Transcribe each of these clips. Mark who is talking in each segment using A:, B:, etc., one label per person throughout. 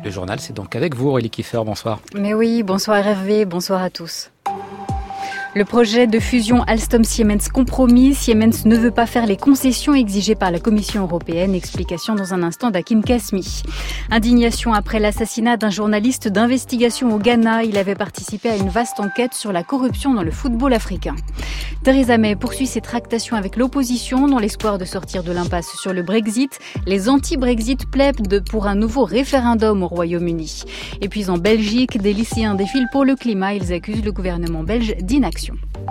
A: Le journal, c'est donc avec vous, Aurélie Kiefer, bonsoir.
B: Mais oui, bonsoir Hervé, bonsoir à tous. Le projet de fusion Alstom-Siemens compromis. Siemens ne veut pas faire les concessions exigées par la Commission européenne. Explication dans un instant d'Hakim Kasmi. Indignation après l'assassinat d'un journaliste d'investigation au Ghana. Il avait participé à une vaste enquête sur la corruption dans le football africain. Theresa May poursuit ses tractations avec l'opposition dans l'espoir de sortir de l'impasse sur le Brexit. Les anti-Brexit plaident pour un nouveau référendum au Royaume-Uni. Et puis en Belgique, des lycéens défilent pour le climat. Ils accusent le gouvernement belge d'inaction.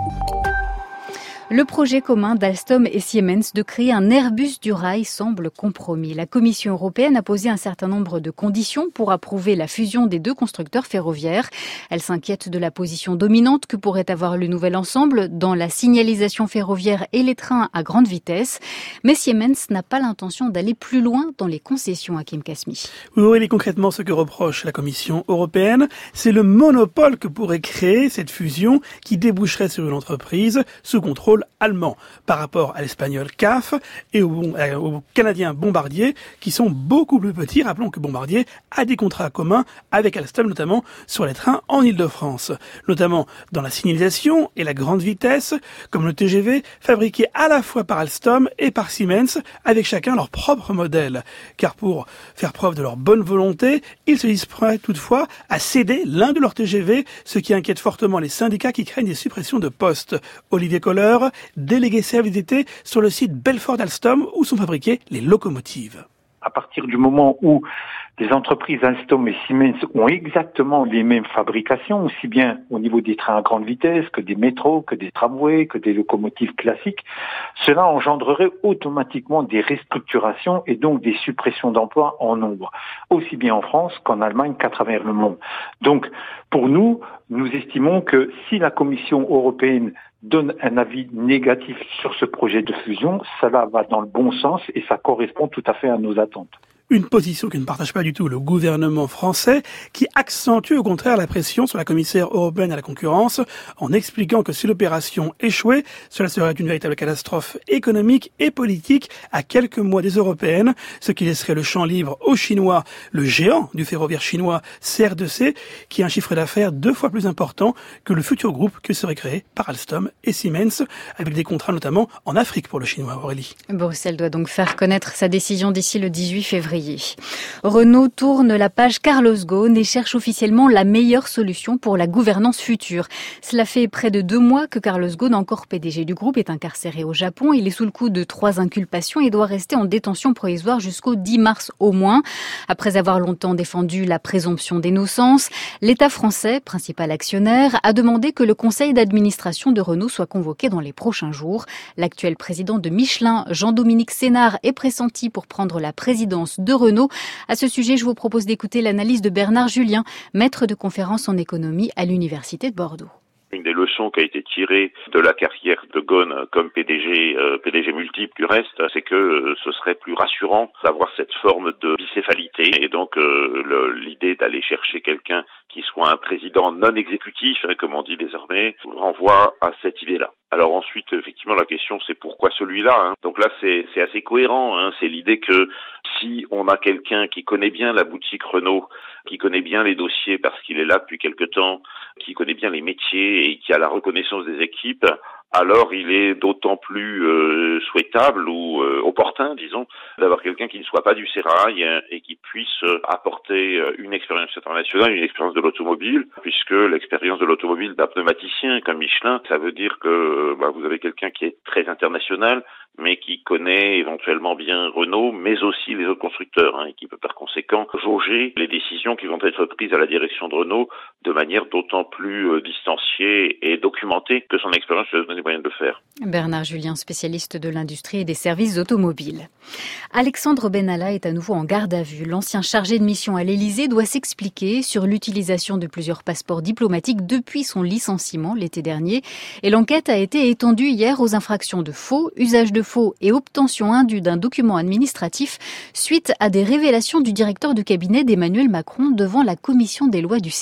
B: Le projet commun d'Alstom et Siemens de créer un Airbus du rail semble compromis. La Commission européenne a posé un certain nombre de conditions pour approuver la fusion des deux constructeurs ferroviaires. Elle s'inquiète de la position dominante que pourrait avoir le nouvel ensemble dans la signalisation ferroviaire et les trains à grande vitesse. Mais Siemens n'a pas l'intention d'aller plus loin dans les concessions, Hakim Kasmi.
C: Oui, concrètement, ce que reproche la Commission européenne, c'est le monopole que pourrait créer cette fusion qui déboucherait sur une entreprise sous contrôle allemand par rapport à l'espagnol CAF et au canadien Bombardier qui sont beaucoup plus petits. Rappelons que Bombardier a des contrats communs avec Alstom, notamment sur les trains en Île-de-France, notamment dans la signalisation et la grande vitesse, comme le TGV, fabriqué à la fois par Alstom et par Siemens, avec chacun leur propre modèle. Car pour faire preuve de leur bonne volonté, ils se disent prêts toutefois à céder l'un de leurs TGV, ce qui inquiète fortement les syndicats qui craignent des suppressions de postes. Olivier Kohler, délégué service d'été sur le site Belfort d'Alstom où sont fabriquées les locomotives.
D: À partir du moment où les entreprises Alstom et Siemens ont exactement les mêmes fabrications, aussi bien au niveau des trains à grande vitesse que des métros, que des tramways, que des locomotives classiques, cela engendrerait automatiquement des restructurations et donc des suppressions d'emplois en nombre, aussi bien en France qu'en Allemagne qu'à travers le monde. Donc, pour nous estimons que si la Commission européenne donne un avis négatif sur ce projet de fusion, cela va dans le bon sens et ça correspond tout à fait à nos attentes.
C: Une position que ne partage pas du tout le gouvernement français, qui accentue au contraire la pression sur la commissaire européenne à la concurrence, en expliquant que si l'opération échouait, cela serait une véritable catastrophe économique et politique à quelques mois des européennes, ce qui laisserait le champ libre aux Chinois, le géant du ferroviaire chinois CR2C, qui a un chiffre d'affaires 2 fois plus important que le futur groupe que serait créé par Alstom et Siemens, avec des contrats notamment en Afrique pour le chinois, Aurélie.
B: Bruxelles doit donc faire connaître sa décision d'ici le 18 février. Renault tourne la page Carlos Ghosn et cherche officiellement la meilleure solution pour la gouvernance future. Cela fait près de 2 mois que Carlos Ghosn, encore PDG du groupe, est incarcéré au Japon. Il est sous le coup de 3 inculpations et doit rester en détention provisoire jusqu'au 10 mars au moins. Après avoir longtemps défendu la présomption d'innocence, l'État français, principal actionnaire, a demandé que le conseil d'administration de Renault soit convoqué dans les prochains jours. L'actuel président de Michelin, Jean-Dominique Sénard, est pressenti pour prendre la présidence de Renault. À ce sujet, je vous propose d'écouter l'analyse de Bernard Julien, maître de conférences en économie à l'Université de Bordeaux.
E: Une des leçons qui a été tirée de la carrière de Ghosn comme PDG multiple du reste, c'est que ce serait plus rassurant d'avoir cette forme de bicéphalité et donc l'idée d'aller chercher quelqu'un qui soit un président non exécutif, comme on dit désormais, renvoie à cette idée-là. Alors ensuite, effectivement, la question c'est pourquoi celui-là. Donc là, c'est assez cohérent. C'est l'idée que si on a quelqu'un qui connaît bien la boutique Renault, qui connaît bien les dossiers parce qu'il est là depuis quelque temps, qui connaît bien les métiers et qui a la reconnaissance des équipes, alors il est d'autant plus souhaitable ou opportun, disons, d'avoir quelqu'un qui ne soit pas du sérail et qui puisse apporter une expérience internationale, une expérience de l'automobile, puisque l'expérience de l'automobile d'un pneumaticien comme Michelin, ça veut dire que vous avez quelqu'un qui est très international, mais qui connaît éventuellement bien Renault, mais aussi les autres constructeurs, et qui peut par conséquent jauger les décisions qui vont être prises à la direction de Renault de manière d'autant plus distanciée et documentée que son expérience lui a donné les moyens de le faire.
B: Bernard Julien, spécialiste de l'industrie et des services automobiles. Alexandre Benalla est à nouveau en garde à vue. L'ancien chargé de mission à l'Élysée doit s'expliquer sur l'utilisation de plusieurs passeports diplomatiques depuis son licenciement l'été dernier. Et l'enquête a été étendue hier aux infractions de faux, usage de faux et obtention indue d'un document administratif suite à des révélations du directeur de cabinet d'Emmanuel Macron devant la commission des lois du Sénat, Florence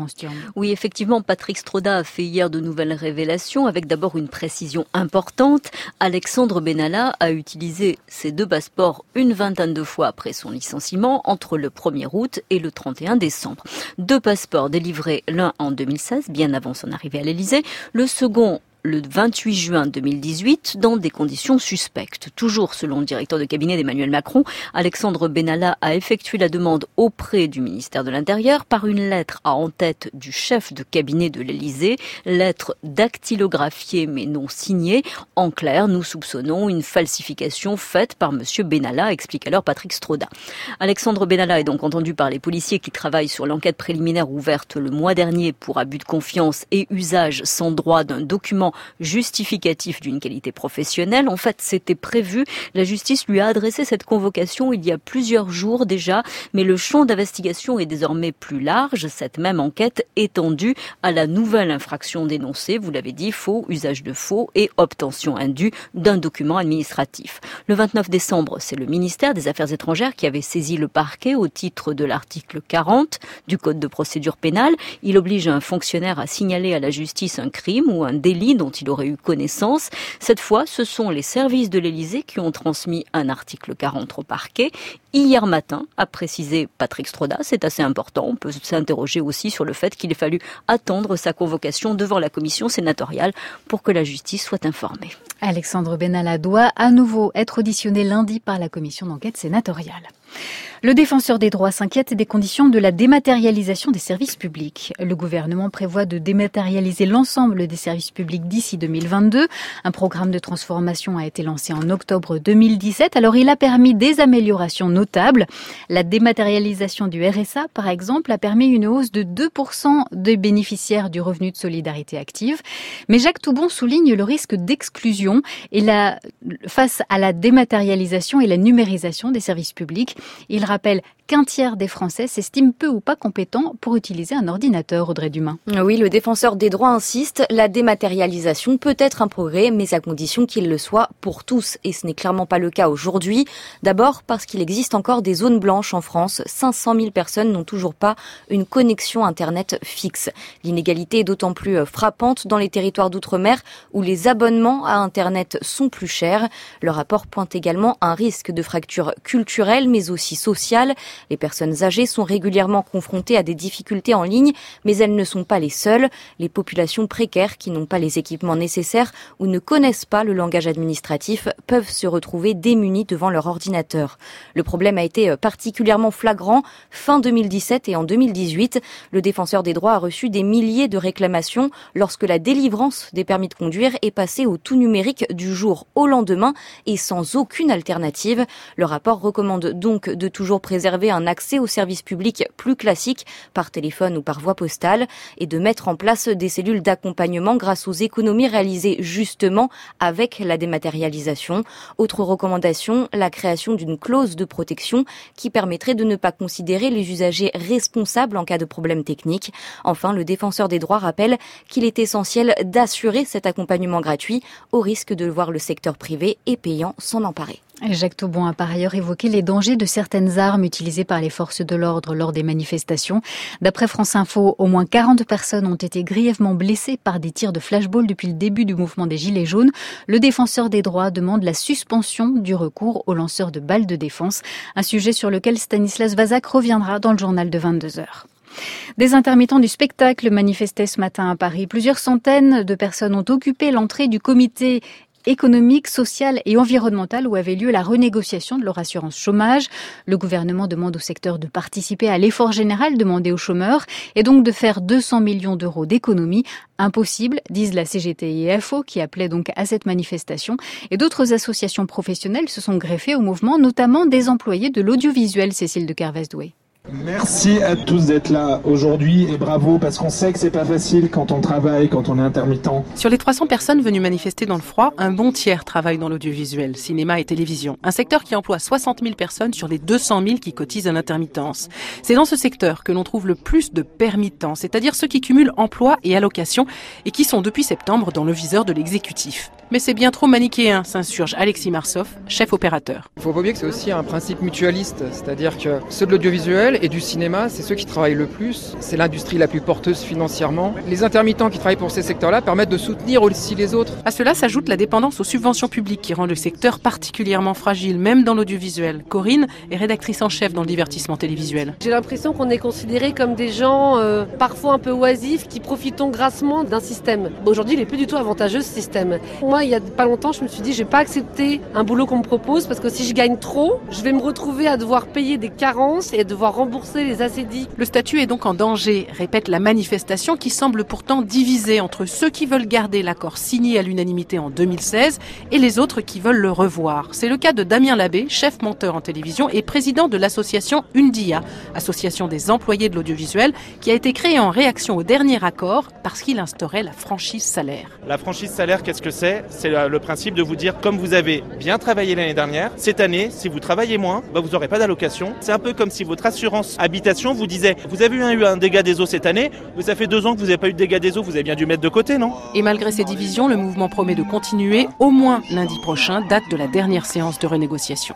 B: Florence Thiam.
F: Oui, effectivement, Patrick Stroda a fait hier de nouvelles révélations avec d'abord une précision importante. Alexandre Benalla a utilisé ses 2 passeports une vingtaine de fois après son licenciement entre le 1er août et le 31 décembre. 2 passeports délivrés, l'un en 2016, bien avant son arrivée à l'Elysée, le second le 28 juin 2018 dans des conditions suspectes. Toujours selon le directeur de cabinet d'Emmanuel Macron, Alexandre Benalla a effectué la demande auprès du ministère de l'Intérieur par une lettre à en-tête du chef de cabinet de l'Elysée, lettre dactylographiée mais non signée. En clair, nous soupçonnons une falsification faite par monsieur Benalla, explique alors Patrick Stroda. Alexandre Benalla est donc entendu par les policiers qui travaillent sur l'enquête préliminaire ouverte le mois dernier pour abus de confiance et usage sans droit d'un document justificatif d'une qualité professionnelle. En fait, c'était prévu. La justice lui a adressé cette convocation il y a plusieurs jours déjà, mais le champ d'investigation est désormais plus large. Cette même enquête étendue à la nouvelle infraction dénoncée, vous l'avez dit, faux, usage de faux et obtention indue d'un document administratif. Le 29 décembre, c'est le ministère des Affaires étrangères qui avait saisi le parquet au titre de l'article 40 du Code de procédure pénale. Il oblige un fonctionnaire à signaler à la justice un crime ou un délit dont il aurait eu connaissance. Cette fois, ce sont les services de l'Élysée qui ont transmis un article 40 au parquet. Hier matin, a précisé Patrick Stroda, c'est assez important. On peut s'interroger aussi sur le fait qu'il ait fallu attendre sa convocation devant la commission sénatoriale pour que la justice soit informée.
B: Alexandre Benalla doit à nouveau être auditionné lundi par la commission d'enquête sénatoriale. Le défenseur des droits s'inquiète des conditions de la dématérialisation des services publics. Le gouvernement prévoit de dématérialiser l'ensemble des services publics d'ici 2022. Un programme de transformation a été lancé en octobre 2017. Alors il a permis des améliorations notables. La dématérialisation du RSA, par exemple, a permis une hausse de 2% des bénéficiaires du revenu de solidarité active. Mais Jacques Toubon souligne le risque d'exclusion face à la dématérialisation et la numérisation des services publics. Il rappelle qu'un tiers des Français s'estiment peu ou pas compétents pour utiliser un ordinateur, Audrey Dumas.
G: Oui, le défenseur des droits insiste, la dématérialisation peut être un progrès, mais à condition qu'il le soit pour tous. Et ce n'est clairement pas le cas aujourd'hui. D'abord parce qu'il existe encore des zones blanches en France. 500 000 personnes n'ont toujours pas une connexion Internet fixe. L'inégalité est d'autant plus frappante dans les territoires d'outre-mer où les abonnements à Internet sont plus chers. Le rapport pointe également un risque de fracture culturelle, mais aussi sociale. Les personnes âgées sont régulièrement confrontées à des difficultés en ligne, mais elles ne sont pas les seules. Les populations précaires qui n'ont pas les équipements nécessaires ou ne connaissent pas le langage administratif peuvent se retrouver démunies devant leur ordinateur. Le problème a été particulièrement flagrant fin 2017 et en 2018. Le défenseur des droits a reçu des milliers de réclamations lorsque la délivrance des permis de conduire est passée au tout numérique du jour au lendemain et sans aucune alternative. Le rapport recommande donc de toujours préserver un accès aux services publics plus classiques par téléphone ou par voie postale et de mettre en place des cellules d'accompagnement grâce aux économies réalisées justement avec la dématérialisation. Autre recommandation, la création d'une clause de protection qui permettrait de ne pas considérer les usagers responsables en cas de problème technique. Enfin, le défenseur des droits rappelle qu'il est essentiel d'assurer cet accompagnement gratuit au risque de voir le secteur privé et payant s'en emparer.
B: Jacques Toubon a par ailleurs évoqué les dangers de certaines armes utilisées par les forces de l'ordre lors des manifestations. D'après France Info, au moins 40 personnes ont été grièvement blessées par des tirs de flashball depuis le début du mouvement des Gilets jaunes. Le défenseur des droits demande la suspension du recours aux lanceurs de balles de défense, un sujet sur lequel Stanislas Vazak reviendra dans le journal de 22h. Des intermittents du spectacle manifestaient ce matin à Paris. Plusieurs centaines de personnes ont occupé l'entrée du comité économique, social et environnemental où avait lieu la renégociation de leur assurance chômage. Le gouvernement demande au secteur de participer à l'effort général demandé aux chômeurs et donc de faire 200 millions d'euros d'économies. Impossible, disent la CGT et FO qui appelaient donc à cette manifestation. Et d'autres associations professionnelles se sont greffées au mouvement, notamment des employés de l'audiovisuel, Cécile de Kervès-Doué.
H: Merci à tous d'être là aujourd'hui et bravo parce qu'on sait que c'est pas facile quand on travaille, quand on est intermittent.
I: Sur les 300 personnes venues manifester dans le froid, un bon tiers travaille dans l'audiovisuel, cinéma et télévision. Un secteur qui emploie 60 000 personnes sur les 200 000 qui cotisent à l'intermittence. C'est dans ce secteur que l'on trouve le plus de permittents, c'est-à-dire ceux qui cumulent emploi et allocation et qui sont depuis septembre dans le viseur de l'exécutif. Mais c'est bien trop manichéen, s'insurge Alexis Marsoff, chef opérateur.
J: Il ne faut pas oublier que c'est aussi un principe mutualiste, c'est-à-dire que ceux de l'audiovisuel et du cinéma, c'est ceux qui travaillent le plus, c'est l'industrie la plus porteuse financièrement. Les intermittents qui travaillent pour ces secteurs-là permettent de soutenir aussi les autres.
I: À cela s'ajoute la dépendance aux subventions publiques qui rend le secteur particulièrement fragile, même dans l'audiovisuel. Corinne est rédactrice en chef dans le divertissement télévisuel.
K: J'ai l'impression qu'on est considérés comme des gens parfois un peu oisifs qui profitons grassement d'un système. Aujourd'hui, il n'est plus du tout avantageux ce système. Moi, il y a pas longtemps, je me suis dit, je vais pas accepter un boulot qu'on me propose parce que si je gagne trop, je vais me retrouver à devoir payer des carences et à devoir rembourser les assédis.
I: Le statut est donc en danger, répète la manifestation qui semble pourtant divisée entre ceux qui veulent garder l'accord signé à l'unanimité en 2016 et les autres qui veulent le revoir. C'est le cas de Damien Labbé, chef monteur en télévision et président de l'association Undia, association des employés de l'audiovisuel, qui a été créée en réaction au dernier accord parce qu'il instaurait la franchise salaire.
L: La franchise salaire, qu'est-ce que c'est ? C'est le principe de vous dire, comme vous avez bien travaillé l'année dernière, cette année, si vous travaillez moins, vous n'aurez pas d'allocation. C'est un peu comme si votre assurance habitation vous disait, vous avez eu un dégât des eaux cette année, mais ça fait 2 ans que vous n'avez pas eu de dégâts des eaux, vous avez bien dû mettre de côté, non ?
I: Et malgré ces divisions, le mouvement promet de continuer, au moins lundi prochain, date de la dernière séance de renégociation.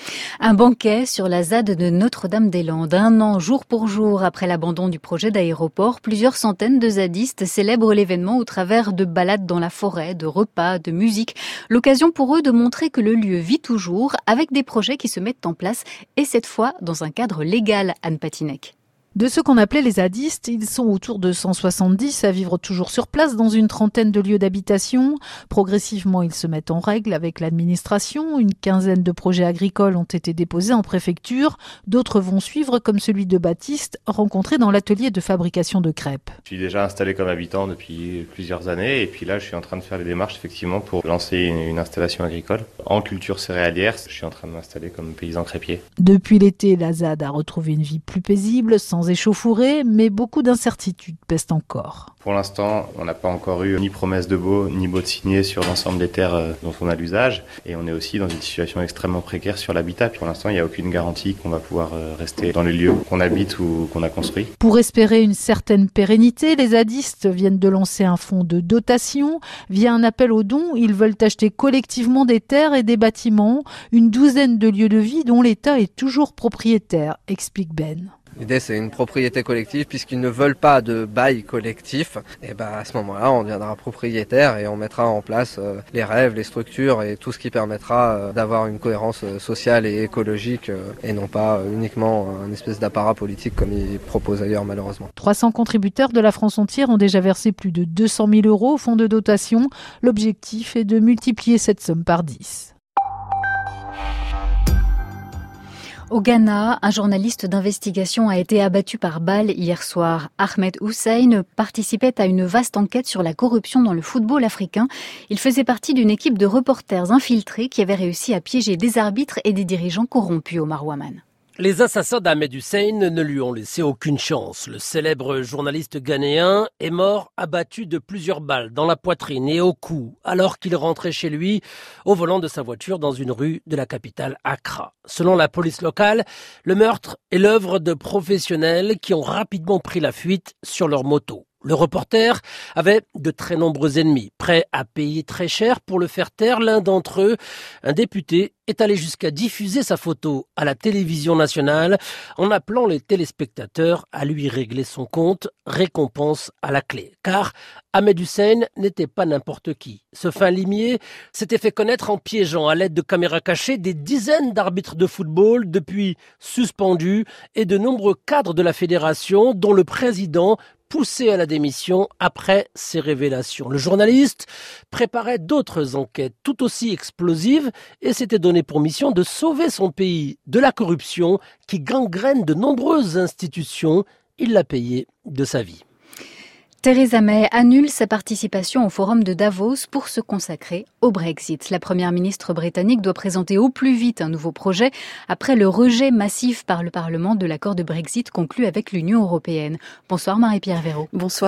B: Un banquet sur la ZAD de Notre-Dame-des-Landes. 1 an, jour pour jour, après l'abandon du projet d'aéroport, plusieurs centaines de zadistes célèbrent l'événement au travers de balades dans la forêt, de repas, de musique. L'occasion pour eux de montrer que le lieu vit toujours avec des projets qui se mettent en place et cette fois dans un cadre légal, Anne Patinec.
M: De ceux qu'on appelait les zadistes, ils sont autour de 170 à vivre toujours sur place dans une trentaine de lieux d'habitation. Progressivement, ils se mettent en règle avec l'administration. Une quinzaine de projets agricoles ont été déposés en préfecture. D'autres vont suivre, comme celui de Baptiste, rencontré dans l'atelier de fabrication de crêpes.
N: Je suis déjà installé comme habitant depuis plusieurs années et puis là, je suis en train de faire les démarches effectivement pour lancer une installation agricole. En culture céréalière, je suis en train de m'installer comme paysan crêpier.
M: Depuis l'été, la ZAD a retrouvé une vie plus paisible, sans échauffourées, mais beaucoup d'incertitudes pèsent encore.
N: Pour l'instant, on n'a pas encore eu ni promesse de baux, ni baux de signé sur l'ensemble des terres dont on a l'usage. Et on est aussi dans une situation extrêmement précaire sur l'habitat. Pour l'instant, il n'y a aucune garantie qu'on va pouvoir rester dans les lieux qu'on habite ou qu'on a construit.
M: Pour espérer une certaine pérennité, les zadistes viennent de lancer un fonds de dotation. Via un appel aux dons, ils veulent acheter collectivement des terres et des bâtiments, une douzaine de lieux de vie dont l'État est toujours propriétaire, explique Ben.
O: L'idée, c'est une propriété collective puisqu'ils ne veulent pas de bail collectif. Et à ce moment-là, on deviendra propriétaire et on mettra en place les rêves, les structures et tout ce qui permettra d'avoir une cohérence sociale et écologique et non pas uniquement un espèce d'apparat politique comme ils proposent ailleurs malheureusement.
M: 300 contributeurs de la France entière ont déjà versé plus de 200 000 € au fonds de dotation. L'objectif est de multiplier cette somme par 10.
B: Au Ghana, un journaliste d'investigation a été abattu par balle hier soir. Ahmed Hussein participait à une vaste enquête sur la corruption dans le football africain. Il faisait partie d'une équipe de reporters infiltrés qui avait réussi à piéger des arbitres et des dirigeants corrompus, Omar Waman.
P: Les assassins d'Ahmed Hussein ne lui ont laissé aucune chance. Le célèbre journaliste ghanéen est mort abattu de plusieurs balles dans la poitrine et au cou alors qu'il rentrait chez lui au volant de sa voiture dans une rue de la capitale Accra. Selon la police locale, le meurtre est l'œuvre de professionnels qui ont rapidement pris la fuite sur leur moto. Le reporter avait de très nombreux ennemis, prêts à payer très cher pour le faire taire. L'un d'entre eux, un député, est allé jusqu'à diffuser sa photo à la télévision nationale en appelant les téléspectateurs à lui régler son compte, récompense à la clé. Car Ahmed Hussein n'était pas n'importe qui. Ce fin limier s'était fait connaître en piégeant à l'aide de caméras cachées des dizaines d'arbitres de football depuis suspendus et de nombreux cadres de la fédération dont le président poussé à la démission après ces révélations. Le journaliste préparait d'autres enquêtes tout aussi explosives et s'était donné pour mission de sauver son pays de la corruption qui gangrène de nombreuses institutions. Il l'a payé de sa vie.
B: Theresa May annule sa participation au forum de Davos pour se consacrer au Brexit. La première ministre britannique doit présenter au plus vite un nouveau projet après le rejet massif par le Parlement de l'accord de Brexit conclu avec l'Union européenne. Bonsoir Marie-Pierre Véraud.
Q: Bonsoir.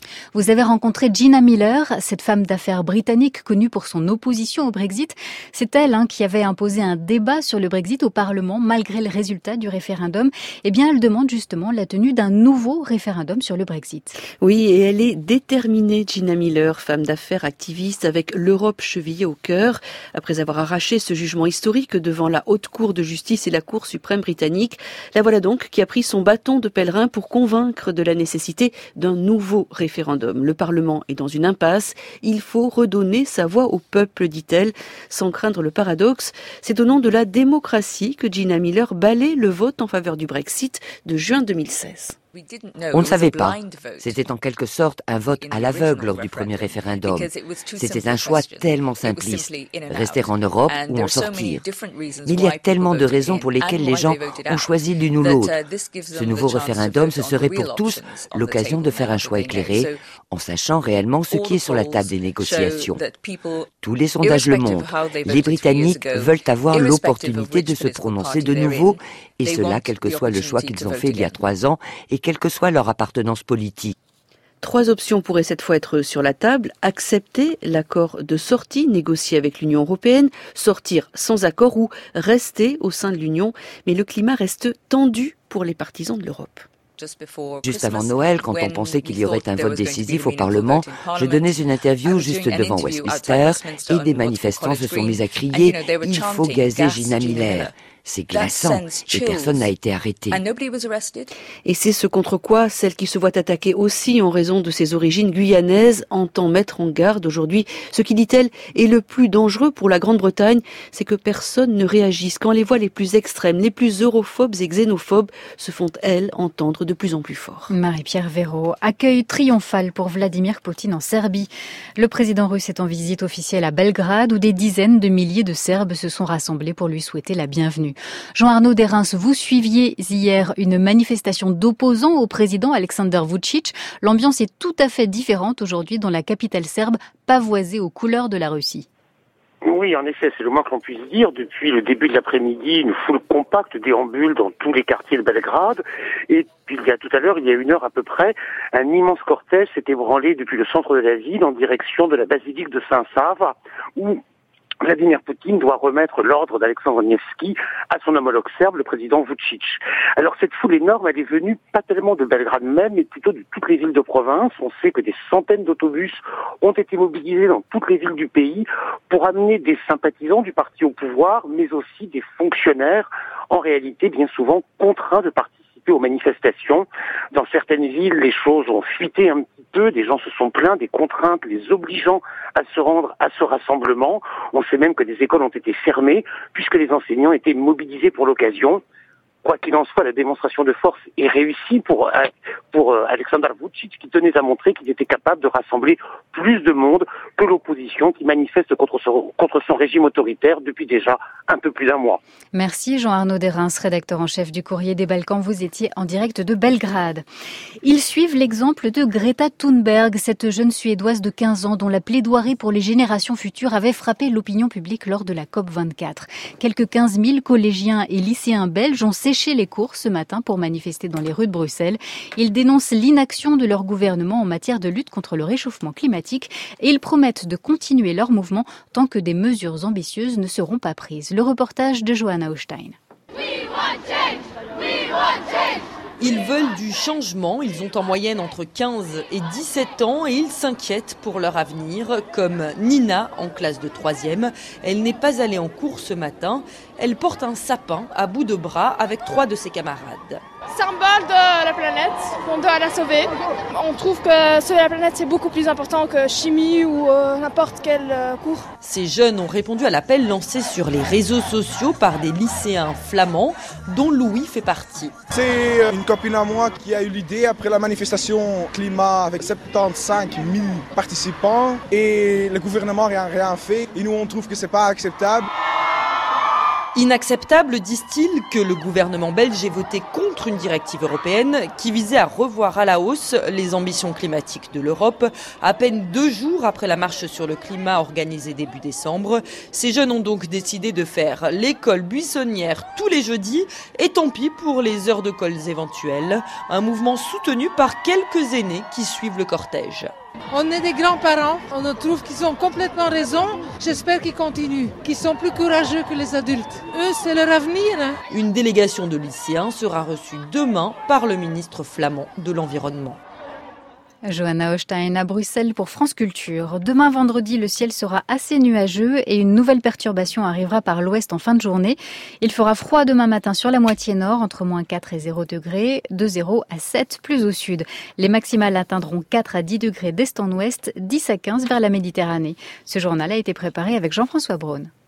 B: Vous avez rencontré Gina Miller, cette femme d'affaires britannique connue pour son opposition au Brexit. C'est elle qui avait imposé un débat sur le Brexit au Parlement malgré le résultat du référendum. Eh bien, elle demande justement la tenue d'un nouveau référendum sur le Brexit.
Q: Oui, et elle est déterminée, Gina Miller, femme d'affaires activiste avec l'Europe chevillée au cœur. Après avoir arraché ce jugement historique devant la Haute Cour de justice et la Cour suprême britannique, la voilà donc qui a pris son bâton de pèlerin pour convaincre de la nécessité d'un nouveau référendum. Le Parlement est dans une impasse. Il faut redonner sa voix au peuple, dit-elle, sans craindre le paradoxe. C'est au nom de la démocratie que Gina Miller balaie le vote en faveur du Brexit de juin 2016.
R: On ne savait pas. C'était en quelque sorte un vote à l'aveugle lors du premier référendum. C'était un choix tellement simpliste. Rester en Europe ou en sortir. Mais il y a tellement de raisons pour lesquelles les gens ont choisi l'une ou l'autre. Ce nouveau référendum, ce serait pour tous l'occasion de faire un choix éclairé, en sachant réellement ce qui est sur la table des négociations. Tous les sondages le montrent. Les Britanniques veulent avoir l'opportunité de se prononcer de nouveau, et cela quel que soit le choix qu'ils ont fait il y a 3 ans, et quelle que soit leur appartenance politique.
Q: 3 options pourraient cette fois être sur la table. Accepter l'accord de sortie négocié avec l'Union européenne, sortir sans accord ou rester au sein de l'Union. Mais le climat reste tendu pour les partisans de l'Europe.
R: Juste avant Noël, quand on pensait qu'il y aurait un vote décisif au Parlement, je donnais une interview juste devant Westminster et des manifestants se sont mis à crier « Il faut gazer Gina Miller ». C'est glaçant et personne n'a été arrêté.
Q: Et c'est ce contre quoi celle qui se voit attaquer aussi en raison de ses origines guyanaises entend mettre en garde aujourd'hui. Ce qui, dit-elle, est le plus dangereux pour la Grande-Bretagne, c'est que personne ne réagisse quand les voix les plus extrêmes, les plus europhobes et xénophobes se font, elles, entendre de plus en plus fort.
B: Marie-Pierre Véraud, accueil triomphal pour Vladimir Poutine en Serbie. Le président russe est en visite officielle à Belgrade où des dizaines de milliers de Serbes se sont rassemblés pour lui souhaiter la bienvenue. Jean-Arnaud Desreims, vous suiviez hier une manifestation d'opposants au président Aleksandar Vučić. L'ambiance est tout à fait différente aujourd'hui dans la capitale serbe, pavoisée aux couleurs de la Russie.
S: Oui, en effet, c'est le moins que l'on puisse dire. Depuis le début de l'après-midi, une foule compacte déambule dans tous les quartiers de Belgrade. Et puis, il y a 1 heure à peu près, un immense cortège s'est ébranlé depuis le centre de la ville en direction de la basilique de Saint-Sava, où Vladimir Poutine doit remettre l'ordre d'Alexandre Nevski à son homologue serbe, le président Vučić. Alors cette foule énorme, elle est venue pas tellement de Belgrade même, mais plutôt de toutes les villes de province. On sait que des centaines d'autobus ont été mobilisés dans toutes les villes du pays pour amener des sympathisants du parti au pouvoir, mais aussi des fonctionnaires, en réalité bien souvent contraints de participer aux manifestations. Dans certaines villes, les choses ont fuité un petit peu, des gens se sont plaints des contraintes les obligeant à se rendre à ce rassemblement. On sait même que des écoles ont été fermées puisque les enseignants étaient mobilisés pour l'occasion. Quoi qu'il en soit, la démonstration de force est réussie pour Aleksandar Vučić qui tenait à montrer qu'il était capable de rassembler plus de monde que l'opposition qui manifeste contre son régime autoritaire depuis déjà un peu plus d'1 mois.
B: Merci Jean-Arnaud Desreims, rédacteur en chef du Courrier des Balkans. Vous étiez en direct de Belgrade. Ils suivent l'exemple de Greta Thunberg, cette jeune Suédoise de 15 ans dont la plaidoirie pour les générations futures avait frappé l'opinion publique lors de la COP24. Quelques 15 000 collégiens et lycéens belges ont séché les cours ce matin pour manifester dans les rues de Bruxelles. Ils dénoncent l'inaction de leur gouvernement en matière de lutte contre le réchauffement climatique et ils promettent de continuer leur mouvement tant que des mesures ambitieuses ne seront pas prises. Le reportage de Johanna Hochstein.
T: Ils veulent du changement, ils ont en moyenne entre 15 et 17 ans et ils s'inquiètent pour leur avenir, comme Nina en classe de 3e. Elle n'est pas allée en cours ce matin, elle porte un sapin à bout de bras avec 3 de ses camarades.
U: Symbole de la planète, on doit la sauver. On trouve que sauver la planète c'est beaucoup plus important que chimie ou n'importe quel cours.
T: Ces jeunes ont répondu à l'appel lancé sur les réseaux sociaux par des lycéens flamands, dont Louis fait partie.
V: C'est une copine à moi qui a eu l'idée après la manifestation climat avec 75 000 participants et le gouvernement n'a rien fait et nous on trouve que c'est pas acceptable.
T: Inacceptable, disent-ils, que le gouvernement belge ait voté contre une directive européenne qui visait à revoir à la hausse les ambitions climatiques de l'Europe. À peine 2 jours après la marche sur le climat organisée début décembre, ces jeunes ont donc décidé de faire l'école buissonnière tous les jeudis et tant pis pour les heures de colle éventuelles. Un mouvement soutenu par quelques aînés qui suivent le cortège.
A: On est des grands-parents, on trouve qu'ils ont complètement raison. J'espère qu'ils continuent, qu'ils sont plus courageux que les adultes. Eux, c'est leur avenir.
T: Une délégation de lycéens sera reçue demain par le ministre flamand de l'Environnement.
B: Johanna Hochstein à Bruxelles pour France Culture. Demain vendredi, le ciel sera assez nuageux et une nouvelle perturbation arrivera par l'ouest en fin de journée. Il fera froid demain matin sur la moitié nord, entre -4 et 0 degrés, de 0 à 7 plus au sud. Les maximales atteindront 4 à 10 degrés d'est en ouest, 10 à 15 vers la Méditerranée. Ce journal a été préparé avec Jean-François Braun.